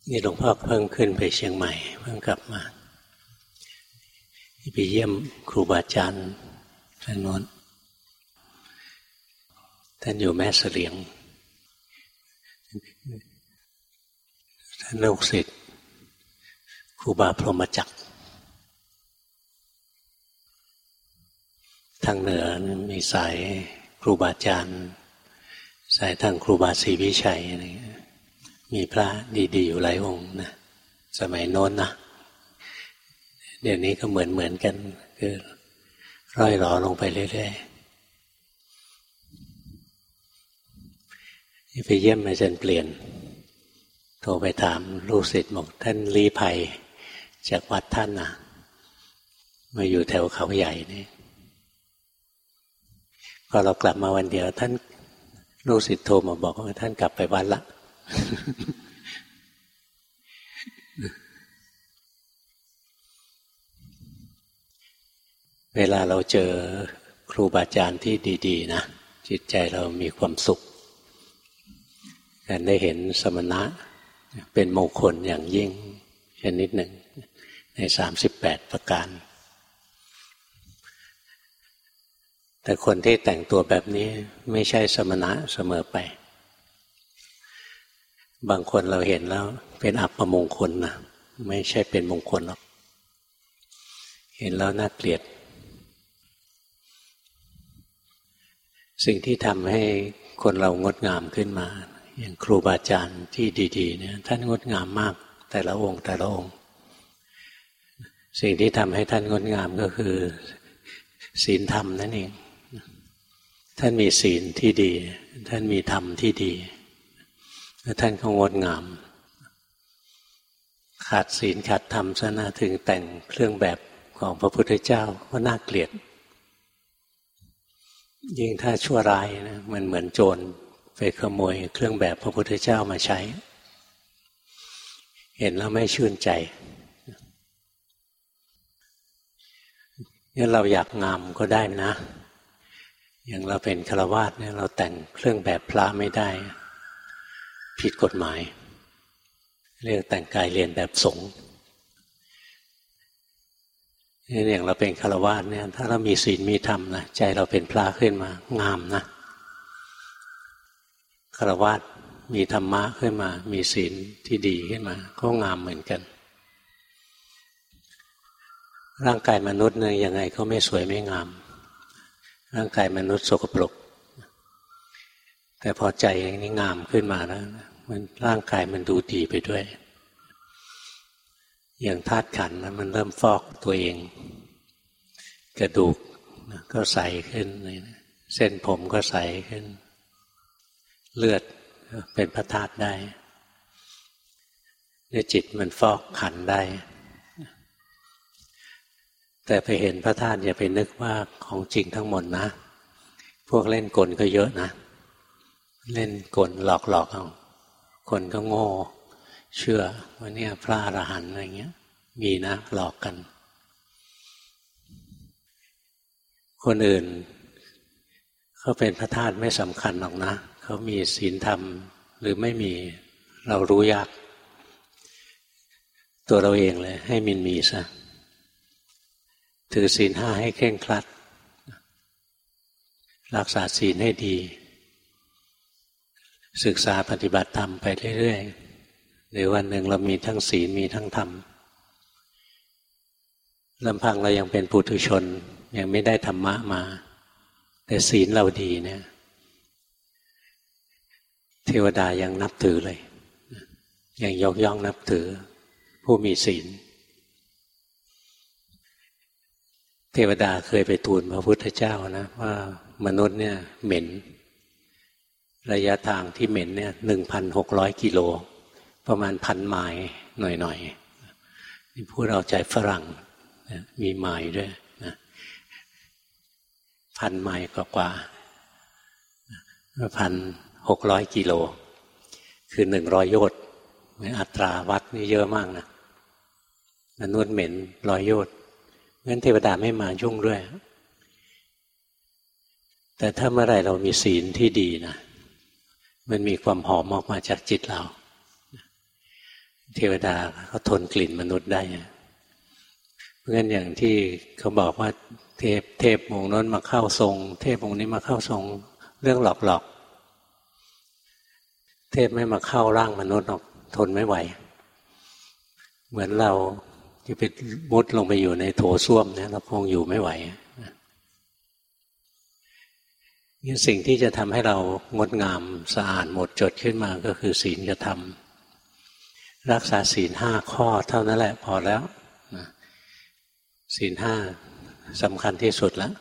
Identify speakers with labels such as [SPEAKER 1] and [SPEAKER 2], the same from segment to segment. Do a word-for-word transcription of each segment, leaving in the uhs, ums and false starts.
[SPEAKER 1] นี่หลวงพ่อเพิ่งขึ้นไปเชียงใหม่เพิ่งกลับมาไปเยี่ยมครูบาอาจารย์ท่านโน้นท่านอยู่แม่เสลียงท่านลูกศิษย์ครูบาพรหมจักรทางเหนือมีสายครูบาอาจารย์สายทางครูบาศรีวิชัยอะไรมีพระดีๆอยู่หลายองค์นะสมัยโน้นนะเดี๋ยวนี้ก็เหมือนเหมือนกันคือร่อยหรอลงไปเรื่อยๆไปเยี่ยมอาจารย์เปลี่ยนโทรไปถามลูกศิษย์บอกท่านลี้ภัยจากวัดท่านนะมาอยู่แถวเขาใหญ่นี่พอเรากลับมาวันเดียวท่านลูกศิษย์โทรมาบอกว่าท่านกลับไปวัดละเวลาเราเจอครูบาอาจารย์ที่ดีๆนะจิตใจเรามีความสุขการได้เห็นสมณะเป็นมงคลอย่างยิ่งชนิดหนึ่งในสามสิบแปดประการแต่คนที่แต่งตัวแบบนี้ไม่ใช่สมณะเสมอไปบางคนเราเห็นแล้วเป็นอัปมงคลนะไม่ใช่เป็นมงคลหรอกเห็นแล้วน่าเกลียดสิ่งที่ทำให้คนเรางดงามขึ้นมาอย่างครูบาอาจารย์ที่ดีๆเนี่ยท่านงดงามมากแต่ละองค์แต่ละองค์สิ่งที่ทำให้ท่านงดงามก็คือศีลธรรมนั่นเองท่านมีศีลที่ดีท่านมีธรรมที่ดีแล้วท่านก็งดงามขาดศีลขาดธรรมซะนะถึงแต่งเครื่องแบบของพระพุทธเจ้าก็น่าเกลียดยิ่งถ้าชั่วร้ายนะมันเหมือนโจรไปขโมยเครื่องแบบพระพุทธเจ้ามาใช้เห็นแล้วไม่ชื่นใจงั้นเราอยากงามก็ได้นะอย่างเราเป็นฆราวาสเนี่ยเราแต่งเครื่องแบบพระไม่ได้ผิดกฎหมายเรียกแต่งกายเรียนแบบสงฆ์นี่อย่างเราเป็นฆราวาสเนี่ยถ้าเรามีศีลมีธรรมนะใจเราเป็นพระขึ้นมางามนะฆราวาสมีธรรมะขึ้นมามีศีลที่ดีขึ้นมาก็งามเหมือนกันร่างกายมนุษย์เนี่ยยังไงก็ไม่สวยไม่งามร่างกายมนุษย์สกปรกแต่พอใจนี่งามขึ้นมาแล้วมันร่างกายมันดูดีไปด้วยอย่างธาตุขันธ์นะมันเริ่มฟอกตัวเองกระดูกก็ใสขึ้นเส้นผมก็ใสขึ้นเลือดเป็นพระธาตุได้เนี่ยจิตมันฟอกขันธ์ได้แต่ไปเห็นพระธาตุอย่าไปนึกว่าของจริงทั้งหมดนะพวกเล่นกลก็เยอะนะเล่นกลหลอกๆเอาคนก็โง่เชื่อว่าเนี่ยพระอรหันต์อะไรเงี้ยมีนะหลอกกันคนอื่นเขาเป็นพระธาตุไม่สำคัญหรอกนะเขามีศีลธรรมหรือไม่มีเรารู้ยากตัวเราเองเลยให้มันมีซะถือศีลห้าให้เคร่งครัดรักษาศีลให้ดีศึกษาปฏิบัติธรรมไปเรื่อยๆเดี๋ยววันหนึ่งเรามีทั้งศีลมีทั้งธรรมลำพังเรายังเป็นปุถุชนยังไม่ได้ธรรมะมาแต่ศีลเราดีเนี่ยเทวดายังนับถือเลยยังยกย่องนับถือผู้มีศีลเทวดาเคยไปทูลพระพุทธเจ้านะว่ามนุษย์เนี่ยเหม็นระยะทางที่เหม็นเนี่ยหนึ่งพันหกร้อยกิโลประมาณพันไมล์หน่อยๆนี่พูดเอาใจฝรั่งมีไมล์ด้วยนะพันไมล์กว่าๆพันหกร้อยกิโลคือหนึ่งร้อยโยชน์อัตราวัดนี่เยอะมากนะมนุษย์เหม็นร้อยโยชน์งั้นเทวดาไม่มายุ่งด้วยแต่ถ้าเมื่อไรเรามีศีลที่ดีนะมันมีความหอมออกมาจากจิตเราเทวดาเขาทนกลิ่นมนุษย์ได้เพราะงั้นอย่างที่เขาบอกว่าเทพเทพองค์นั้นมาเข้าทรงเทพองค์นี้มาเข้าทรงเรื่องหลอกๆเทพไม่มาเข้าร่างมนุษย์หรอกทนไม่ไหวเหมือนเราจะไปมุดลงไปอยู่ในโถส้วมเนี่ยเราคงอยู่ไม่ไหวนี่สิ่งที่จะทำให้เรางดงามสะอาดหมดจดขึ้นมาก็คือศีลกับธรรมรักษาศีลห้าข้อเท่านั้นแหละพอแล้วศีลห้าสำคัญที่สุดแล้ว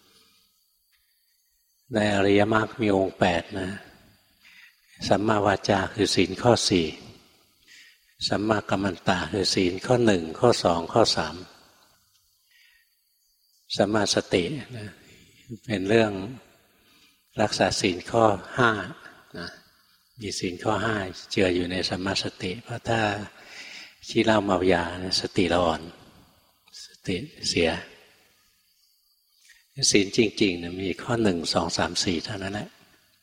[SPEAKER 1] ในอริยมรรคมีองค์แปดนะสัมมาวาจาคือศีลข้อสี่สัมมากัมมันตะคือศีลข้อหนึ่งข้อสองข้อสามสัมมาสตินะเป็นเรื่องรักษาศีลข้อห้านะมีศีลข้อห้าเจืออยู่ในสัมมาสติเพราะถ้าขี้เหล้าเมายาสติเราอ่อนสติเสียศีลจริงๆนะมีข้อหนึ่งสองสามสี่เท่านั้นแหละ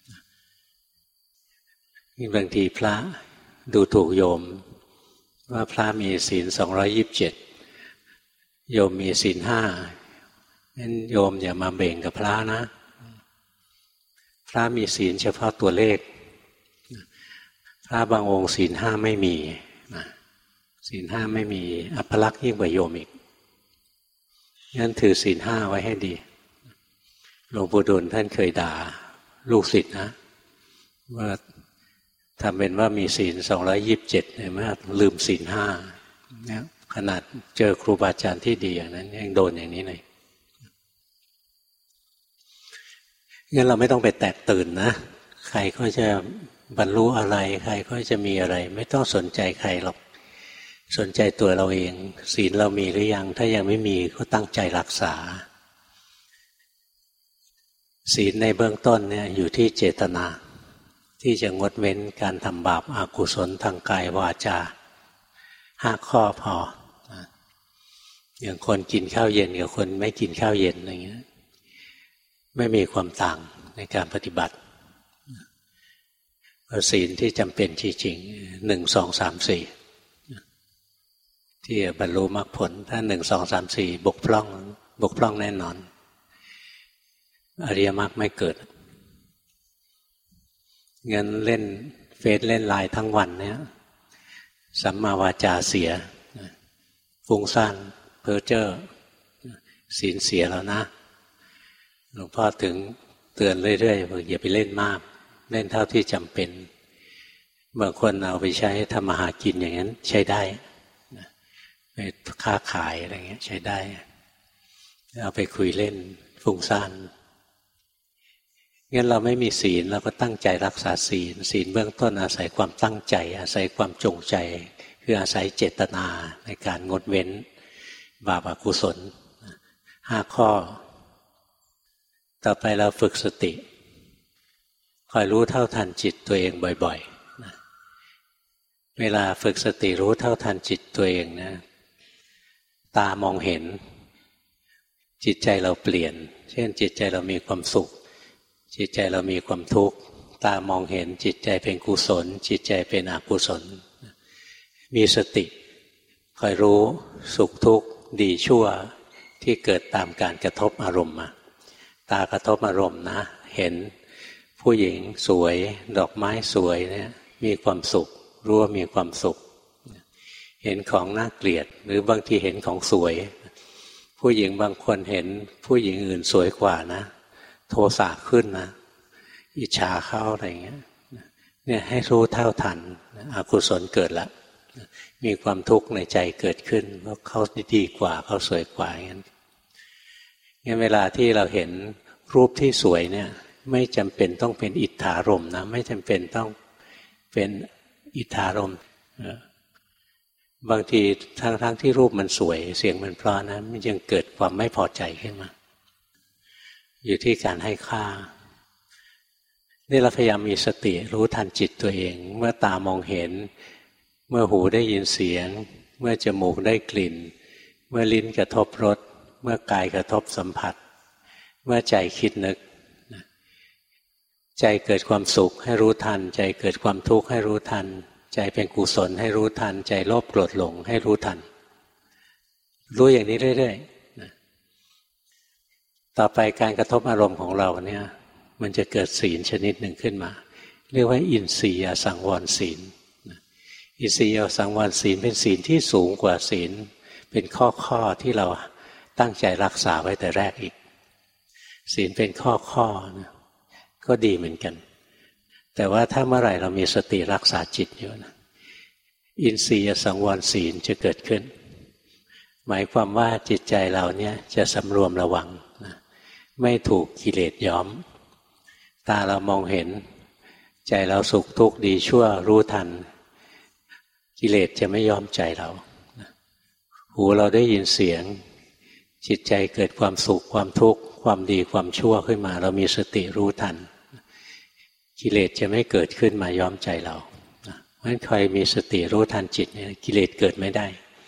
[SPEAKER 1] บางทีพระดูถูกโยมว่าพระมีศีลสองร้อยยี่สิบเจ็ดโยมมีศีลห้างั้นโยมอย่ามาเบ่งกับพระนะพระมีศีลเฉพาะตัวเลขพระบางองค์ศีลห้าไม่มีศีลห้าไม่มีอัปลักษณ์ยิ่งกว่าโยมอีกงั้นถือศีลห้าไว้ให้ดีหลวงปู่ดูลท่านเคยด่าลูกศิษย์นะว่าทำเป็นว่ามีศีลสองร้อยยี่สิบเจ็ดเห็นไหมลืมศีลห้าเนี่ยขนาดเจอครูบาอาจารย์ที่ดีอย่างนั้นยังโดนอย่างนี้เลยงั้นเราไม่ต้องไปแตกตื่นนะใครก็จะบรรลุอะไรใครก็จะมีอะไรไม่ต้องสนใจใครหรอกสนใจตัวเราเองศีลเรามีหรือยังถ้ายังไม่มีก็ตั้งใจรักษาศีลในเบื้องต้นเนี่ยอยู่ที่เจตนาที่จะงดเว้นการทำบาปอกุศลทางกายวาจาห้าข้อพออย่างคนกินข้าวเย็นกับคนไม่กินข้าวเย็นอะไรเงี้ยไม่มีความต่างในการปฏิบัติศีลที่จำเป็นจริงๆหนึ่งสองสามสี่ที่บรรลุมรรคผลถ้าหนึ่งสองสามสี่บกพร่องบกพร่องแน่นอนอริยมรรคไม่เกิดงั้นเล่นเฟซเล่นไลน์ทั้งวันเนี่ยสัมมาวาจาเสียฟุ้งซ่านเพ้อเจ้อศีลเสียแล้วนะหลวงพ่อถึงเตือนเรื่อยๆบอกอย่าไปเล่นมากเล่นเท่าที่จำเป็นบางคนเอาไปใช้ทำมาหากินอย่างนั้นใช้ได้ไปค้าขายอะไรเงี้ยใช้ได้เอาไปคุยเล่นฟุ้งซ่านงั้นเราไม่มีศีลเราก็ตั้งใจรักษาศีลศีลเบื้องต้นอาศัยความตั้งใจอาศัยความจงใจคืออาศัยเจตนาในการงดเว้นบาปอกุศลห้าข้อต่อไปเราฝึกสติคอยรู้เท่าทันจิตตัวเองบ่อยๆเวลาฝึกสติรู้เท่าทันจิตตัวเองนะตามองเห็นจิตใจเราเปลี่ยนเช่นจิตใจเรามีความสุขจิตใจเรามีความทุกข์ตามองเห็นจิตใจเป็นกุศลจิตใจเป็นอกุศลมีสติคอยรู้สุขทุกข์ดีชั่วที่เกิดตามการกระทบอารมณ์มาตากระทบอารมณ์นะเห็นผู้หญิงสวยดอกไม้สวยเนี่ยมีความสุขรู้ว่ามีความสุขเห็นของน่าเกลียดหรือบางทีเห็นของสวยผู้หญิงบางคนเห็นผู้หญิงอื่นสวยกว่านะโทสะขึ้นนะอิจฉาเขาอะไรอย่างเงี้ยเนี่ยให้รู้เท่าทันอกุศลเกิดละมีความทุกข์ในใจเกิดขึ้นเพราะเขาดีกว่าเขาสวยกว่าอย่างนั้นงั้นเวลาที่เราเห็นรูปที่สวยเนี่ยไม่จำเป็นต้องเป็นอิทธารมณ์นะไม่จำเป็นต้องเป็นอิทธารมณ์บางทีทั้งทั้งที่รูปมันสวยเสียงมันเพราะนะมันยังเกิดความไม่พอใจขึ้นมาอยู่ที่การให้ค่านี่เราพยายามมีสติรู้ทันจิตตัวเองเมื่อตามองเห็นเมื่อหูได้ยินเสียงเมื่อจมูกได้กลิ่นเมื่อลิ้นกระทบรสเมื่อกายกระทบสัมผัสเมื่อใจคิดนึกใจเกิดความสุขให้รู้ทันใจเกิดความทุกข์ให้รู้ทันใจเป็นกุศลให้รู้ทันใจโลภโกรธหลงให้รู้ทันรู้อย่างนี้เรื่อยๆต่อไปการกระทบอารมณ์ของเราเนี่ยมันจะเกิดศีลชนิดหนึ่งขึ้นมาเรียกว่าอินทรียสังวรศีลอินทรียสังวรศีลเป็นศีลที่สูงกว่าศีลเป็นข้อๆที่เราตั้งใจรักษาไว้แต่แรกอีกศีลเป็นข้อๆนะก็ดีเหมือนกันแต่ว่าถ้าเมื่อไหร่เรามีสติรักษาจิตอยู่นะอินทรียสังวรศีลจะเกิดขึ้นหมายความว่าจิตใจเราเนี่ยจะสำรวมระวังนะไม่ถูกกิเลสย้อมตาเรามองเห็นใจเราสุขทุกข์ดีชั่วรู้ทันกิเลสจะไม่ยอมใจเราหูเราได้ยินเสียงจิตใจเกิดความสุขความทุกข์ความดีความชั่วขึ้นมาเรามีสติรู้ทันกิเลสจะไม่เกิดขึ้นมาย้อมใจเราเพราะฉะนั้นใครมีสติรู้ทันจิตเนี่ยกิเลสเกิดไม่ได้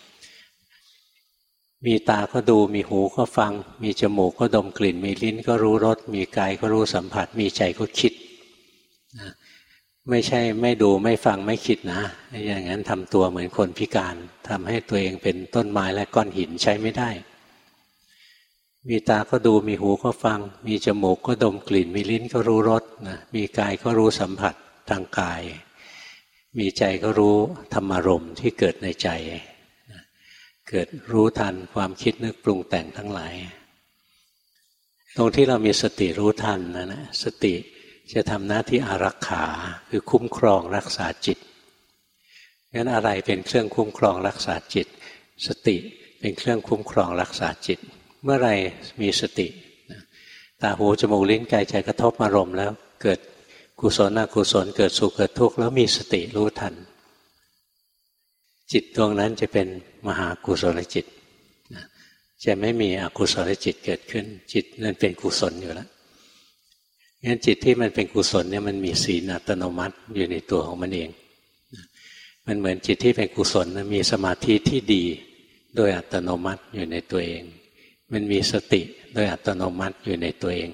[SPEAKER 1] มีตาก็ดูมีหูก็ฟังมีจมูกก็ดมกลิ่นมีลิ้นก็รู้รสมีกายก็รู้สัมผัสมีใจก็คิดนะไม่ใช่ไม่ดูไม่ฟังไม่คิดนะอย่างนั้นทำตัวเหมือนคนพิการทำให้ตัวเองเป็นต้นไม้และก้อนหินใช้ไม่ได้มีตาก็ดูมีหูก็ฟังมีจมูกก็ดมกลิ่นมีลิ้นก็รู้รสนะมีกายก็รู้สัมผัสทางกายมีใจก็รู้ธรรมารมณ์ที่เกิดในใจนะเกิดรู้ทันความคิดนึกปรุงแต่งทั้งหลายตรงที่เรามีสติรู้ทันนะนะสติจะทำหน้าที่อารักขาคือคุ้มครองรักษาจิตงั้นอะไรเป็นเครื่องคุ้มครองรักษาจิตสติเป็นเครื่องคุ้มครองรักษาจิตเมื่อไรมีสติตาหูจมูกลิ้นกายใจกระทบอารมณ์แล้วเกิดกุศลอกุศลเกิดสุขเกิดทุกข์แล้วมีสติรู้ทันจิตดวงนั้นจะเป็นมหากุศลจิตจะไม่มีอกุศลจิตเกิดขึ้นจิตนั้นเป็นกุศลอยู่แล้วงั้นจิตที่มันเป็นกุศลเนี่ยมันมีศีลอัตโนมัติอยู่ในตัวของมันเองมันเหมือนจิตที่เป็นกุศลมีสมาธิที่ดีโดยอัตโนมัติอยู่ในตัวเองมันมีสติโดยอัตโนมัติอยู่ในตัวเอง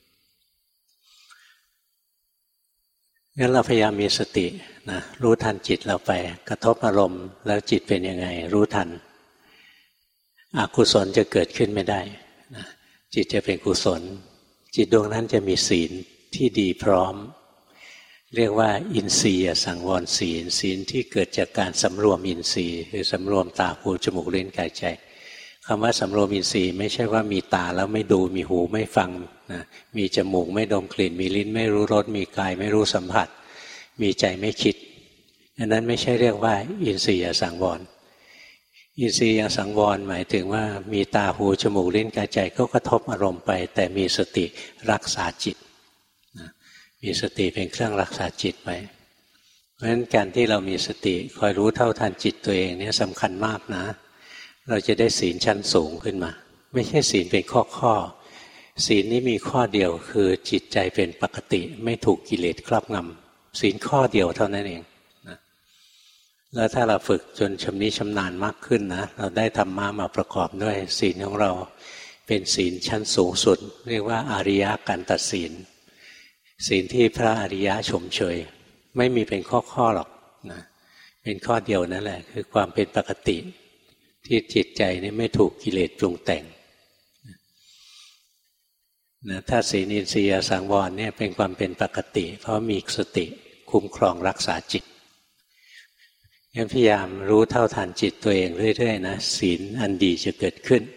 [SPEAKER 1] งั้นเราพยายามมีสตินะรู้ทันจิตเราไปกระทบอารมณ์แล้วจิตเป็นยังไงรู้ทันอกุศลจะเกิดขึ้นไม่ได้นะจิตจะเป็นกุศลจิตดวงนั้นจะมีศีลที่ดีพร้อมเรียกว่าอินทรียสังวรศีลศีลที่เกิดจากการสำรวมอินทรีย์คือสำรวมตาหูจมูกลิ้นกายใจคำว่าสำรวมอินทรีย์ไม่ใช่ว่ามีตาแล้วไม่ดูมีหูไม่ฟังนะมีจมูกไม่ดมกลิ่นมีลิ้นไม่รู้รสมีกายไม่รู้สัมผัสมีใจไม่คิดอันนั้นไม่ใช่เรียกว่าอินทรียสังวรอินทรียสังวรหมายถึงว่ามีตาหูจมูกลิ้นกายใจก็กระทบอารมณ์ไปแต่มีสติรักษาจิตนะมีสติเป็นเครื่องรักษาจิตไว้เพราะฉะนั้นการที่เรามีสติคอยรู้เท่าทันจิตตัวเองเนี่ยสำคัญมากนะเราจะได้ศีลชั้นสูงขึ้นมาไม่ใช่ศีลเป็นข้อข้อศีลนี้มีข้อเดียวคือจิตใจเป็นปกติไม่ถูกกิเลสครอบงำศีลข้อเดียวเท่านั้นเองนะแล้วถ้าเราฝึกจนชำนิชำนาญมากขึ้นนะเราได้ธรรมะมาประกอบด้วยศีลของเราเป็นศีลชั้นสูงสุดเรียกว่าอริยกันตศีลศีลที่พระอริยะชมเชยไม่มีเป็นข้อข้อหรอกนะเป็นข้อเดียวนั่นแหละคือความเป็นปกติที่จิตใจนี่ไม่ถูกกิเลสปรุงแต่งนะถ้าศีลอินทรียสังวรเนี่ยเป็นความเป็นปกติเพราะมีสติคุ้มครองรักษาจิตงั้นพยายามรู้เท่าทันจิตตัวเองเรื่อยๆนะศีลอันดีจะเกิดขึ้น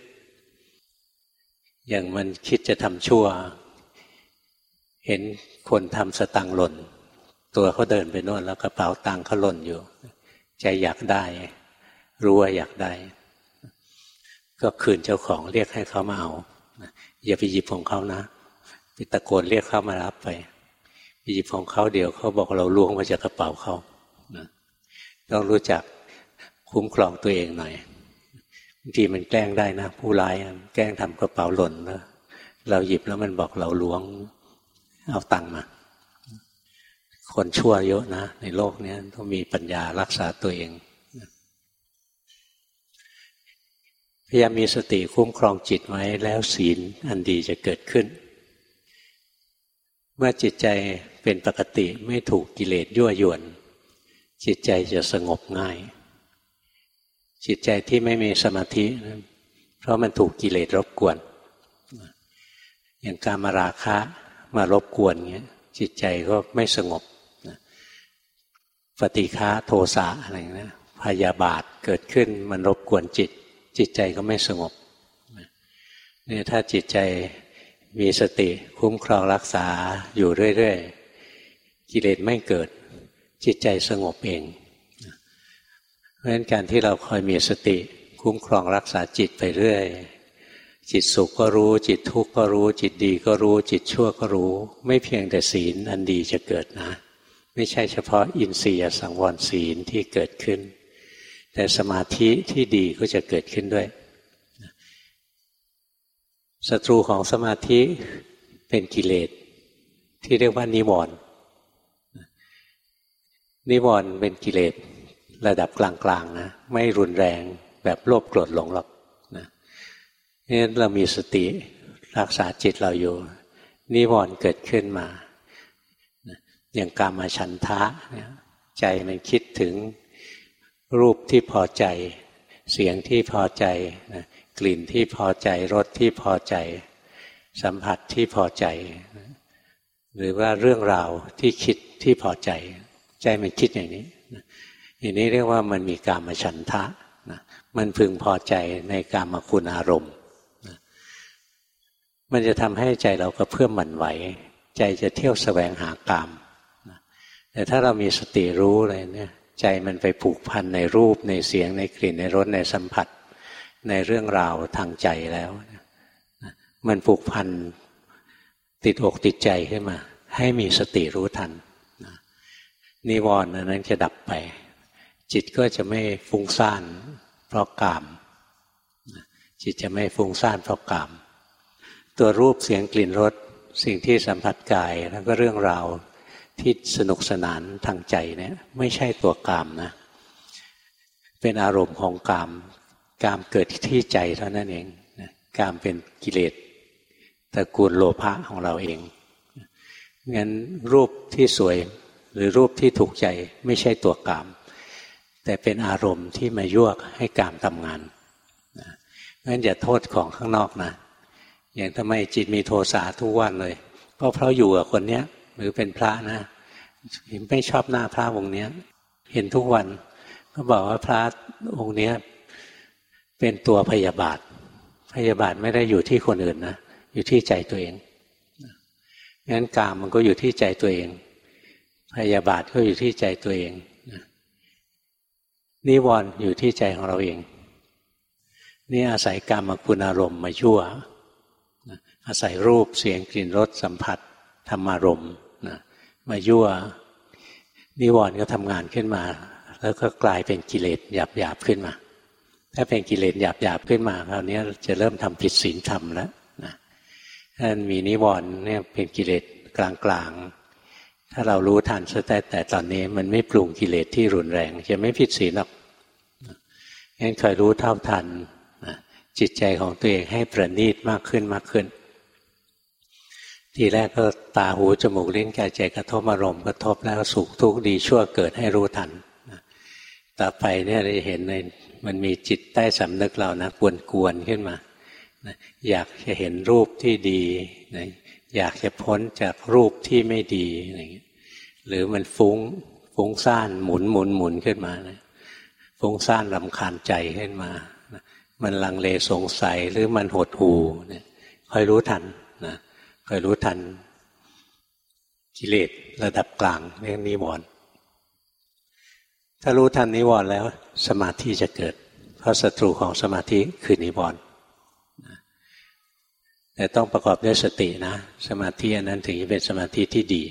[SPEAKER 1] อย่างมันคิดจะทำชั่วเห็นคนทำสตังค์หล่นตัวเขาเดินไปโน่นแล้วกระเป๋าตังค์เขาหล่นอยู่ใจอยากได้รู้ว่าอยากได้ก็คืนเจ้าของเรียกให้เขามาเอาอย่าไปหยิบของเขานะไปตะโกนเรียกเขามารับไปไปหยิบของเขาเดี๋ยวเขาบอกเราล้วงมาจากกระเป๋าเขาต้องรู้จักคุ้มครองตัวเองหน่อยบางทีมันแกล้งได้นะผู้ร้ายแกล้งทำกระเป๋าหล่นแล้วเราหยิบแล้วมันบอกเราล้วงเอาตังค์มาคนชั่วเยอะนะในโลกนี้ต้องมีปัญญารักษาตัวเองพยายามมีสติคุ้มครองจิตไว้แล้วศีลอันดีจะเกิดขึ้นเมื่อจิตใจเป็นปกติไม่ถูกกิเลสยั่วยวนจิตใจจะสงบง่ายจิตใจที่ไม่มีสมาธิเพราะมันถูกกิเลสรบกวนอย่างกามราคะมารบกวนเงี้ยจิตใจก็ไม่สงบปฏิฆะโทสะอะไรนะพยาบาทเกิดขึ้นมันรบกวนจิตจิตใจก็ไม่สงบเนี่ยถ้าจิตใจมีสติคุ้มครองรักษาอยู่เรื่อยๆกิเลสไม่เกิดจิตใจสงบเองเพราะฉะนั้นการที่เราคอยมีสติคุ้มครองรักษาจิตไปเรื่อยจิตสุขก็รู้จิตทุกข์ก็รู้จิตดีก็รู้จิตชั่วก็รู้ไม่เพียงแต่ศีลอันดีจะเกิดนะไม่ใช่เฉพาะอินทรียสังวรศีลที่เกิดขึ้นแต่สมาธิที่ดีก็จะเกิดขึ้นด้วยศัตรูของสมาธิเป็นกิเลสที่เรียกว่านิวรณ์นิวรณ์เป็นกิเลสระดับกลางๆนะไม่รุนแรงแบบโลภโกรธหลงหรอกนะนี่เรามีสติรักษาจิตเราอยู่นิวรณ์เกิดขึ้นมาอย่างกามฉันทะใจมันคิดถึงรูปที่พอใจเสียงที่พอใจนะกลิ่นที่พอใจรสที่พอใจสัมผัสที่พอใจหรือว่าเรื่องราวที่คิดที่พอใจใจมันคิดอย่างนี้อย่างนี้เรียกว่ามันมีกามฉันทะนะมันพึงพอใจในกามคุณอารมณ์นะมันจะทำให้ใจเราก็เพื่อมหวั่นไหวใจจะเที่ยวแสวงหากามนะแต่ถ้าเรามีสติรู้เลยเนี่ยใจมันไปผูกพันในรูปในเสียงในกลิ่นในรสในสัมผัสในเรื่องราวทางใจแล้วนะมันผูกพันติดอกติดใจขึ้นมาให้มีสติรู้ทันนะนิวรณ์นั้นจะดับไปจิตก็จะไม่ฟุ้งซ่านเพราะกามจิตจะไม่ฟุ้งซ่านเพราะกามตัวรูปเสียงกลิ่นรสสิ่งที่สัมผัสกายแล้วก็เรื่องราวที่สนุกสนานทางใจเนี่ยไม่ใช่ตัวกามนะเป็นอารมณ์ของกามกามเกิดที่ใจเท่านั้นเองกามเป็นกิเลสตระกูลโลภะของเราเองงั้นรูปที่สวยหรือรูปที่ถูกใจไม่ใช่ตัวกามแต่เป็นอารมณ์ที่มายั่วให้กามทำงานงั้นอย่าโทษของข้างนอกนะอย่างทำไมจิตมีโทสะทุกวันเลยก็เพราะอยู่กับคนเนี้ยหรือเป็นพระนะไม่ชอบหน้าพระองค์เนี้ยเห็นทุกวันก็บอกว่าพระองค์เนี้ยเป็นตัวพยาบาทพยาบาทไม่ได้อยู่ที่คนอื่นนะอยู่ที่ใจตัวเองงั้นกามมันก็อยู่ที่ใจตัวเองพยาบาทก็อยู่ที่ใจตัวเองนิวรณ์อยู่ที่ใจของเราเองนี่อาศัยกามคุณอารมณ์มายั่วอาศัยรูปเสียงกลิ่นรสสัมผัสธรรมารมณ์มายั่วนิวรณ์ก็ทำงานขึ้นมาแล้วก็กลายเป็นกิเลสหยาบๆขึ้นมาถ้าเป็นกิเลสหยาบๆขึ้นมาคราวนี้จะเริ่มทำผิดศีลธรรมแล้วนะถ้ามีนิวรณ์เนี่ยเป็นกิเลสกลางๆถ้าเรารู้ทันซะแต่แต่ตอนนี้มันไม่ปรุงกิเลสที่รุนแรงจะไม่ผิดศีลหรอกงั้นคอยรู้เท่าทันนะจิตใจของตัวเองให้ประณีตมากขึ้นมากขึ้นทีแรกก็ตาหูจมูกลิ้นกายใจกระทบอารมณ์กระทบแล้วสุขทุกข์ดีชั่วเกิดให้รู้ทันนะต่อไปเนี่ยเราจะเห็นในมันมีจิตใต้สำนึกเรานะกวนๆขึ้นมานะอยากจะเห็นรูปที่ดีนะอยากจะพ้นจากรูปที่ไม่ดีอะไรอย่างเงี้ยหรือมันฟุ้งฟุ้งซ่านหมุนหมุนหมุนขึ้นมานะฟุ้งซ่านรำคาญใจขึ้นมานะมันลังเลสงสัยหรือมันหดหู่เนี่ยคอยรู้ทันนะคอยรู้ทันกิเลสระดับกลางเรียกนิวรณ์ถ้ารู้ทันนิวรณ์แล้วสมาธิจะเกิดเพราะศัตรูของสมาธิคือนิวรณ์แต่ต้องประกอบด้วยสตินะสมาธิอันนั้นถึงจะเป็นสมาธิที่ดี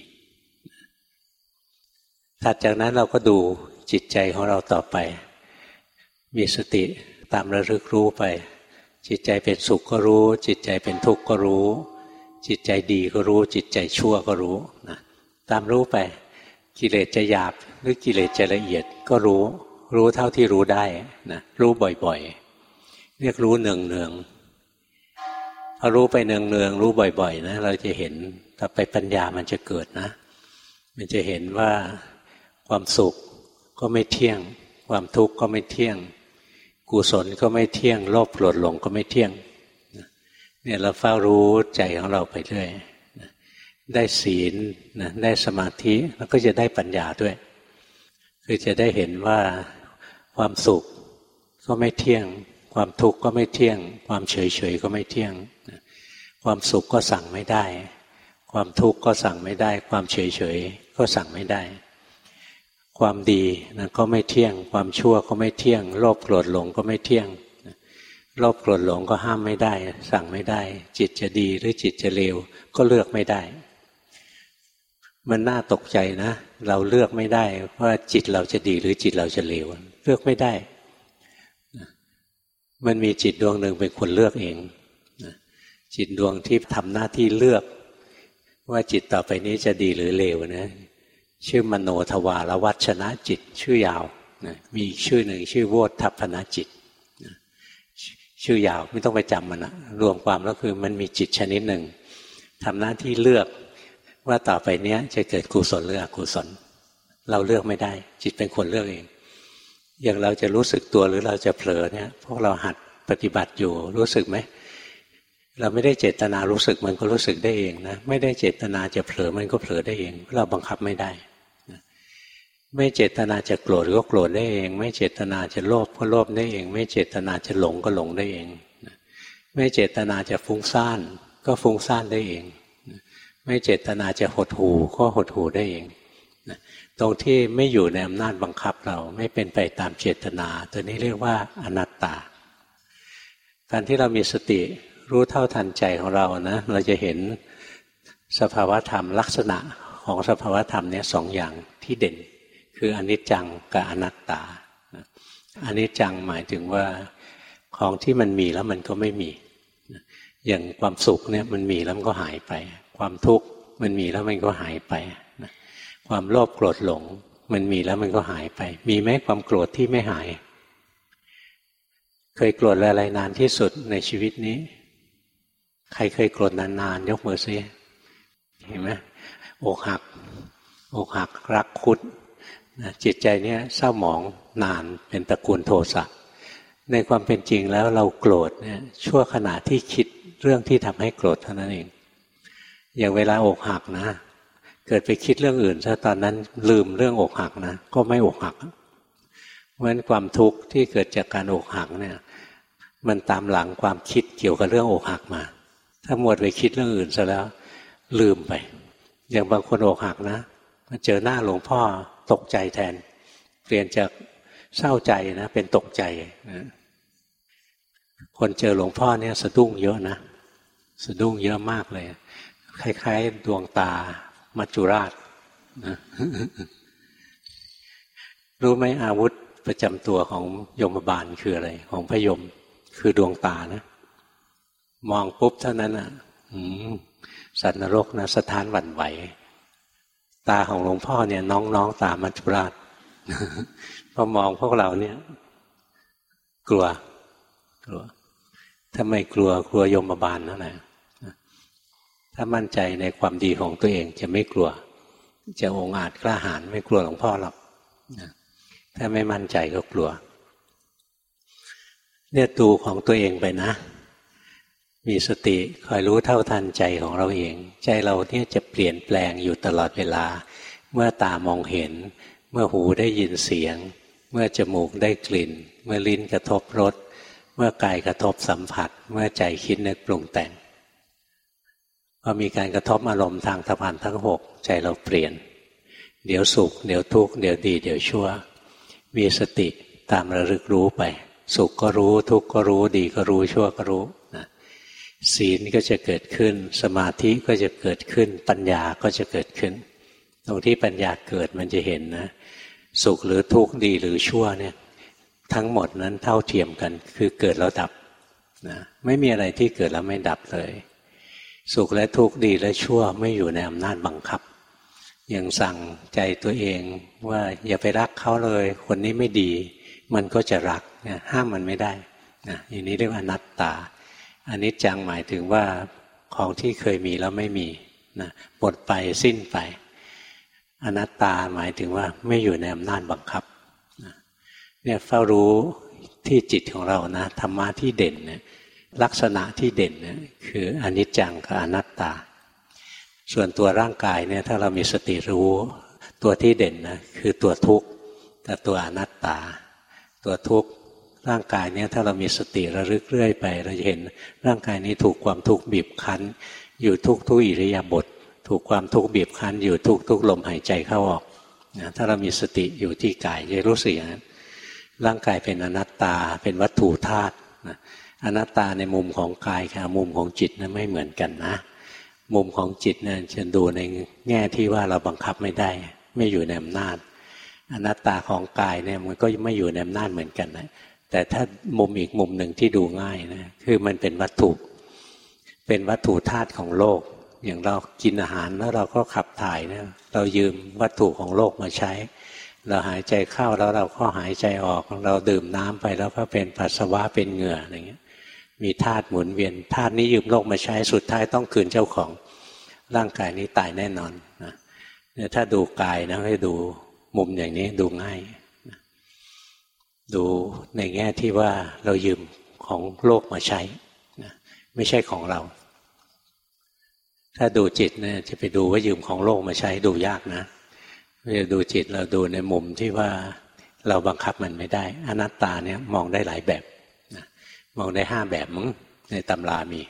[SPEAKER 1] ถัดจากนั้นเราก็ดูจิตใจของเราต่อไปมีสติตามระลึกรู้ไปจิตใจเป็นสุขก็รู้จิตใจเป็นทุกข์ก็รู้จิตใจดีก็รู้จิตใจชั่วก็รู้นะตามรู้ไปกิเลสจะหยาบหรือกิเลสจะละเอียดก็รู้รู้เท่าที่รู้ได้นะรู้บ่อยๆเรียกรู้เนืองๆพอรู้ไปเนืองๆรู้บ่อยๆนะเราจะเห็นต่อไปปัญญามันจะเกิดนะมันจะเห็นว่าความสุขก็ไม่เที่ยงความทุกข์ก็ไม่เที่ยงกุศลก็ไม่เที่ยงโลภโกรธหลงก็ไม่เที่ยงเนี่ยเราเฝ้ารู้ใจของเราไปเรื่อยได้ศีลนะได้สมาธิแล้วก็จะได้ปัญญาด้วยคือจะได้เห็นว่าความสุขก็ไม่เที่ยงความทุกข์ก็ไม่เที่ยงความเฉยเฉยก็ไม่เที่ยงความสุขก็สั่งไม่ได้ความทุกข์ก็สั่งไม่ได้ความเฉยเฉยก็สั่งไม่ได้ความดีนะก็ไม่เที่ยงความชั่วก็ไม่เที่ยงโลภโกรธหลงก็ไม่เที่ยงโลภโกรธหลงก็ห้ามไม่ได้สั่งไม่ได้จิตจะดีหรือจิตจะเลวก็เลือกไม่ได้มันน่าตกใจนะเราเลือกไม่ได้ว่าจิตเราจะดีหรือจิตเราจะเลวเลือกไม่ได้มันมีจิตดวงหนึ่งเป็นคนเลือกเองจิตดวงที่ทำหน้าที่เลือกว่าจิตต่อไปนี้จะดีหรือเลวนะชื่อมโนทวารวัชนะจิตชื่อยาวมีอีกชื่อหนึ่งชื่อโวทัพพนจิตชื่อยาวไม่ต้องไปจำมันนะรวมความแล้วคือมันมีจิตชนิดหนึ่งทำหน้าที่เลือกว่าต่อไปนี้จะเกิดกุศลหรืออกุศลเราเลือกไม่ได้จิตเป็นคนเลือกเองอย่างเราจะรู้สึกตัวหรือเราจะเผลอเนี่ยพวกเราหัดปฏิบัติอยู่รู้สึกไหมเราไม่ได้เจตนารู้สึกมันก็รู้สึกได้เองนะไม่ได้เจตนาจะเผลอมันก็เผลอได้เองเราบังคับไม่ได้ไม่เจตนาจะโกรธก็โกรธได้เองไม่เจตนาจะโลภก็โลภได้เองไม่เจตนาจะหลงก็หลงได้เองไม่เจตนาจะฟุ้งซ่านก็ฟุ้งซ่านได้เองไม่เจตนาจะหดหู่ก็หดหู่ได้เองตรงที่ไม่อยู่ในอำนาจบังคับเราไม่เป็นไปตามเจตนาตัวนี้เรียกว่าอนัตตาการที่เรามีสติรู้เท่าทันใจของเรานะเราจะเห็นสภาวธรรมลักษณะของสภาวธรรมเนี่ยสองอย่างที่เด่นคืออนิจจังกับอนัตตาอนิจจังหมายถึงว่าของที่มันมีแล้วมันก็ไม่มีอย่างความสุขเนี่ยมันมีแล้วมันก็หายไปความทุกข์มันมีแล้วมันก็หายไปความโลภโกรธหลงมันมีแล้วมันก็หายไปมีไหมความโกรธที่ไม่หายเคยโกรธอะไรนานที่สุดในชีวิตนี้ใครเคยโกรธนานๆยกมือซิเห็นไหมอกหักอกหักรักคุดจิตใจเนี้ยเศร้าหมองนานเป็นตระกูลโทสะในความเป็นจริงแล้วเราโกรธเนี่ยชั่วขณะที่คิดเรื่องที่ทำให้โกรธเท่านั้นเองอย่างเวลาอกหักนะเกิดไปคิดเรื่องอื่นซะตอนนั้นลืมเรื่องอกหักนะก็ไม่อกหักเพราะฉะนั้นความทุกข์ที่เกิดจากการอกหักเนี่ยมันตามหลังความคิดเกี่ยวกับเรื่องอกหักมาถ้าหมดไปคิดเรื่องอื่นซะแล้วลืมไปอย่างบางคนอกหักนะมาเจอหน้าหลวงพ่อตกใจแทนเปลี่ยนจากเศร้าใจนะเป็นตกใจนะคนเจอหลวงพ่อเนี่ยสะดุ้งเยอะนะสะดุ้งเยอะมากเลยคล้ายๆดวงตามัจจุราชนะ รู้ไหมอาวุธประจำตัวของยมบาลคืออะไรของพยมคือดวงตานะมองปุ๊บเท่านั้นอ่ะสัตว์นรกนะสะท้านหวั่นไหวตาของหลวงพ่อเนี่ยน้องๆตามัจจุราช พอมองพวกเราเนี่ยกลัวกลัวทำไมกลัวกลัวยมบาลนั่นแหละถ้ามั่นใจในความดีของตัวเองจะไม่กลัวจะองอาจกล้าหาญไม่กลัวหลวงพ่อหรอกถ้าไม่มั่นใจก็กลัวเนี่ยดูของตัวเองไปนะมีสติคอยรู้เท่าทันใจของเราเองใจเราเนี่ยจะเปลี่ยนแปลงอยู่ตลอดเวลาเมื่อตามองเห็นเมื่อหูได้ยินเสียงเมื่อจมูกได้กลิ่นเมื่อลิ้นกระทบรสเมื่อกายกระทบสัมผัสเมื่อใจคิดนึกปรุงแต่งพอมีการกระทบอารมณ์ทางสัมพันธ์ทั้งหกใจเราเปลี่ยนเดี๋ยวสุขเดี๋ยวทุกข์เดี๋ยวดีเดี๋ยวชั่วมีสติตามระลึกรู้ไปสุขก็รู้ทุกข์ก็รู้ดีก็รู้ชั่วก็รู้นะศีลก็จะเกิดขึ้นสมาธิก็จะเกิดขึ้นปัญญาก็จะเกิดขึ้นตรงที่ปัญญาเกิดมันจะเห็นนะสุขหรือทุกข์ดีหรือชั่วเนี่ยทั้งหมดนั้นเท่าเทียมกันคือเกิดแล้วดับนะไม่มีอะไรที่เกิดแล้วไม่ดับเลยสุขและทุกข์ดีและชั่วไม่อยู่ในอำนาจบังคับยังสั่งใจตัวเองว่าอย่าไปรักเขาเลยคนนี้ไม่ดีมันก็จะรักนะห้ามมันไม่ได้นะอย่างนี้เรียกว่าอนัตตาอนิจจังหมายถึงว่าของที่เคยมีแล้วไม่มีนะหมดไปสิ้นไปอนัตตาหมายถึงว่าไม่อยู่ในอำนาจบังคับเนี่ยเฝ้ารู้ที่จิตของเรานะธรรมะที่เด่นเนี่ยลักษณะที่เด่นเนี่ยคืออนิจจังกับอนัตตาส่วนตัวร่างกายเนี่ยถ้าเรามีสติรู้ตัวที่เด่นนะคือตัวทุกข์กับตัวอนัตตาตัวทุกข์ร่างกายเนี่ยถ้าเรามีสติระลึกเรื่อยไปเราจะเห็นร่างกายนี้ถูกความทุกข์บีบคั้นอยู่ทุกทุกอิริยาบถถูกความทุกข์บีบคั้นอยู่ทุกทุกลมหายใจเข้าออกนะถ้าเรามีสติอยู่ที่กายจะรู้สึกอย่างนั้นร่างกายเป็นอนัตตาเป็นวัตถุธาตุนะอนัตตาในมุมของกายกับมุมของจิตนะไม่เหมือนกันนะมุมของจิตเนี่ยจะดูในแง่ที่ว่าเราบังคับไม่ได้ไม่อยู่ในอำนาจอนัตตาของกายเนี่ยมันก็ไม่อยู่ในอำนาจเหมือนกันนะแต่ถ้ามุมอีกมุมหนึ่งที่ดูง่ายนะคือมันเป็นวัตถุเป็นวัตถุธาตุของโลกอย่างเรากินอาหารแล้วเราก็ขับถ่ายเนี่ยเรายืมวัตถุของโลกมาใช้เราหายใจเข้าแล้วเราก็หายใจออกเราดื่มน้ำไปแล้วก็เป็นปัสสาวะเป็นเหงื่ออะไรเงี้ยมีธาตุหมุนเวียนธาตุนี้ยืมโลกมาใช้สุดท้ายต้องคืนเจ้าของร่างกายนี้ตายแน่นอนนะเนี่ยถ้าดูกายนะให้ดูมุมอย่างนี้ดูง่ายนะดูในแง่ที่ว่าเรายืมของโลกมาใช้นะไม่ใช่ของเราถ้าดูจิตเนี่ยจะไปดูว่ายืมของโลกมาใช้ดูยากนะจะดูจิตเราดูในมุมที่ว่าเราบังคับมันไม่ได้อนัตตาเนี่ยมองได้หลายแบบนะมองได้ห้าแบบมั้งในตำรามี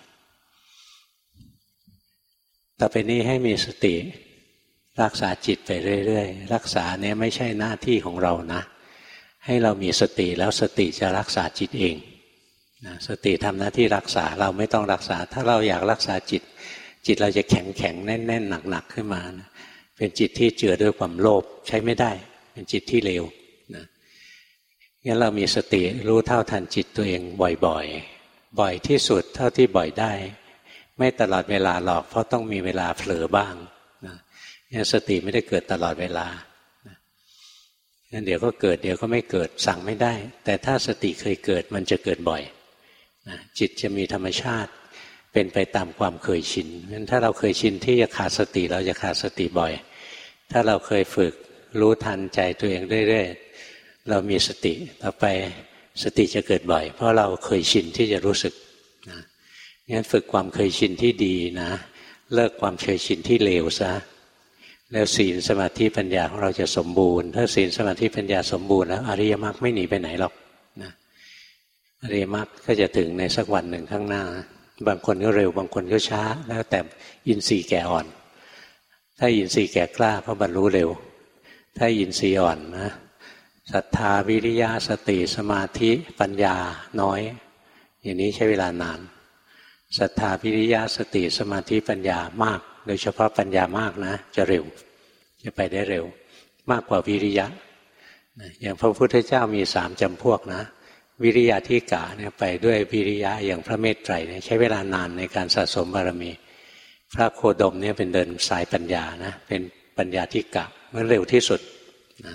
[SPEAKER 1] ต่อไปนี้ให้มีสติรักษาจิตไปเรื่อยๆรักษาเนี่ยไม่ใช่หน้าที่ของเรานะให้เรามีสติแล้วสติจะรักษาจิตเองนะสติทำหน้าที่รักษาเราไม่ต้องรักษาถ้าเราอยากรักษาจิตจิตเราจะแข็งแข็งแน่นแน่นหนักหนักขึ้นมานะเป็นจิตที่เจือด้วยความโลภใช้ไม่ได้เป็นจิตที่เลวนะงั้นเรามีสติรู้เท่าทันจิตตัวเองบ่อยๆบ่อยที่สุดเท่าที่บ่อยได้ไม่ตลอดเวลาหรอกเพราะต้องมีเวลาเผลอบ้างนะงั้นสติไม่ได้เกิดตลอดเวลางั้นเดี๋ยวก็เกิดเดี๋ยวก็ไม่เกิดสั่งไม่ได้แต่ถ้าสติเคยเกิดมันจะเกิดบ่อยนะจิตจะมีธรรมชาติเป็นไปตามความเคยชินงั้นถ้าเราเคยชินที่จะขาดสติเราจะขาดสติบ่อยถ้าเราเคยฝึกรู้ทันใจตัวเองเรื่อยๆเรามีสติต่อไปสติจะเกิดบ่อยเพราะเราเคยชินที่จะรู้สึกนะงั้นฝึกความเคยชินที่ดีนะเลิกความเคยชินที่เลวซะแล้วศีลสมาธิปัญญาของเราจะสมบูรณ์ถ้าศีลสมาธิปัญญาสมบูรณ์แล้วอริยมรรคไม่หนีไปไหนหรอกนะอริยมรรคก็จะถึงในสักวันหนึ่งข้างหน้าบางคนก็เร็วบางคนก็ช้าแล้วแต่อินทรีย์แก่อ่อนถ้าอินทรีย์แก่กล้าก็บรรลุเร็วถ้าอินทรีย์อ่อนนะศรัทธาวิริยะสติสมาธิปัญญาน้อยอย่างนี้ใช้เวลานานศรัทธาวิริยะสติสมาธิปัญญามากโดยเฉพาะปัญญามากนะจะเร็วจะไปได้เร็วมากกว่าวิริยะอย่างพระพุทธเจ้ามีสามจำพวกนะวิริยะที่กะเนี่ยไปด้วยวิริยะอย่างพระเมตไตรเนี่ยใช้เวลานานในการสะสมบารมีพระโคดมเนี่ยเป็นเดินสายปัญญานะเป็นปัญญาที่กะมันเร็วที่สุดนะ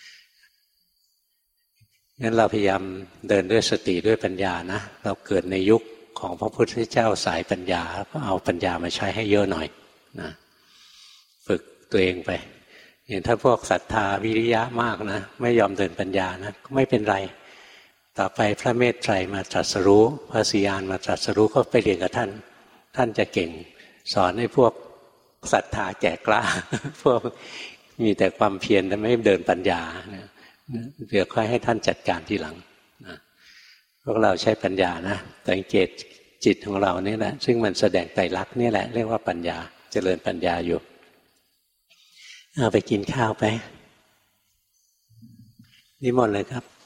[SPEAKER 1] งั้นเราพยายามเดินด้วยสติด้วยปัญญานะเราเกิดในยุคของพระพุทธเจ้าสายปัญญาก็เอาปัญญามาใช้ให้เยอะหน่อยนะฝึกตัวเองไปอย่างถ้าพวกศรัทธาวิริยะมากนะไม่ยอมเดินปัญญานะก็ไม่เป็นไรต่อไปพระเมตไตรมาตรัสรู้พระสีอานมาตรัสรู้ก็ไปเรียนกับท่านท่านจะเก่งสอนให้พวกศรัทธาแก่กล้าพวกมีแต่ความเพียรแต่ไม่เดินปัญญาเดี๋ยวค่อยให้ท่านจัดการทีหลังนะพวกเราใช้ปัญญานะสังเกตจิตของเรานี่แหละซึ่งมันแสดงไตรลักษณ์นี่แหละเรียกว่าปัญญาเจริญปัญญาอยู่เอาไปกินข้าวไปนิมนต์เลยครับ